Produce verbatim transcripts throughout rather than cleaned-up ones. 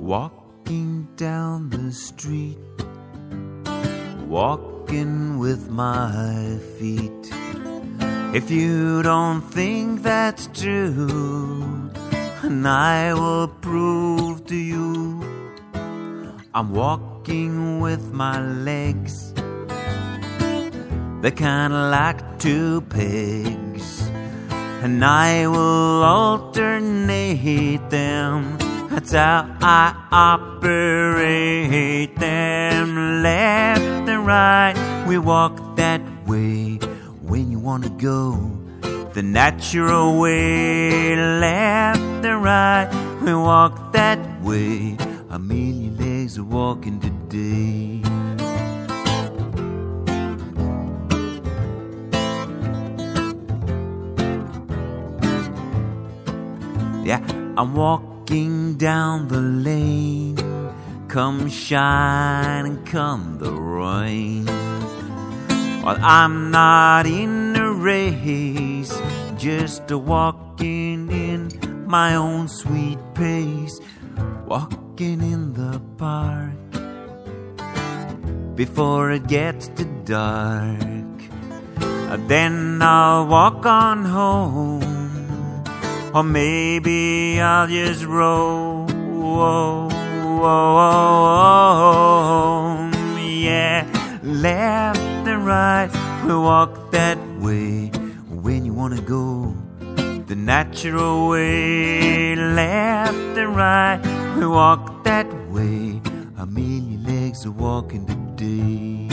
walking down the street, walking with my feet. If you don't think that's true, and I will prove to you, I'm walking with my legs, they're kinda like two pegs, and I will alternate them. That's how I operate them. Left and right, we walk that way. When you wanna go the natural way, left and right, we walk that way. A million legs are walking today. Yeah, I'm walking down the lane, come shine and come the rain. Well, I'm not in a race, just a walking in my own sweet pace. Walking in the park before it gets too dark. Then I'll walk on home, or maybe I'll just roll. Whoa, whoa, whoa, yeah, left and right, we walk that way. When you wanna go the natural way, left and right, we walk that way. A million legs are walking today.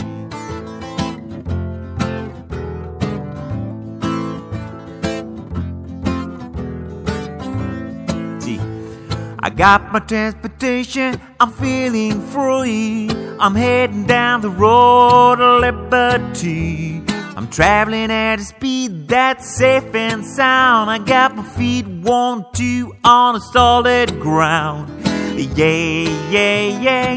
See, I got my transportation, I'm feeling free. I'm heading down the road of liberty. I'm traveling at a speed that's safe and sound. I got my feet one, two on a solid ground. Yeah, yeah, yeah,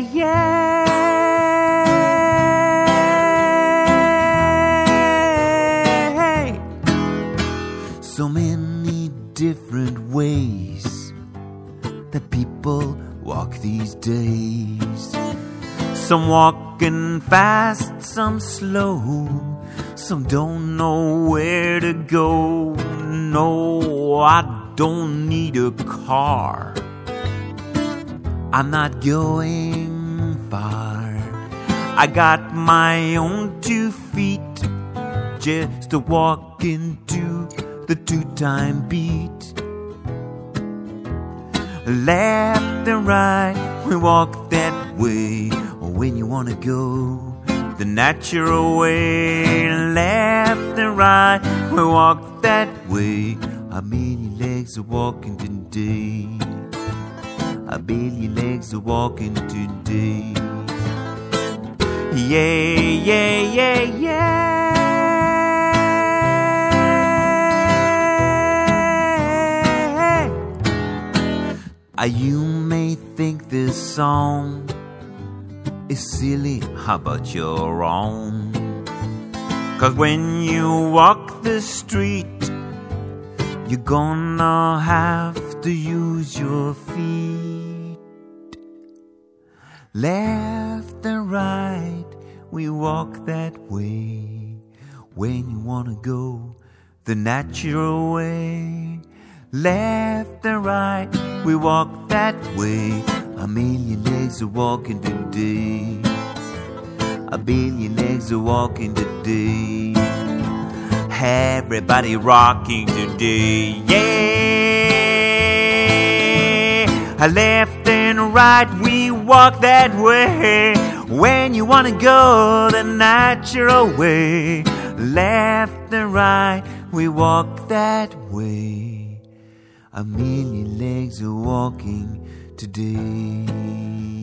yeah. So many different ways that people walk these days. Some walking fast, some slow. Some don't know where to go. No, I don't need a car. I'm not going far. I got my own two feet, just to walk into the two-time beat. Left and right, we walk that way. When you wanna go the natural way, left and right, we walk that way. A million legs are walking today. A billion legs are walking today. Yeah, yeah, yeah, yeah. You may think this song is silly, how about your own? 'Cause when you walk the street, you're gonna have to use your feet. Left and right, we walk that way. When you wanna go the natural way, left and right, we walk that way. A million legs are walking today. A billion legs are walking today. Everybody rocking today. Yeah. Left and right, we walk that way. When you wanna go the natural way, left and right, we walk that way. A million legs are walking today.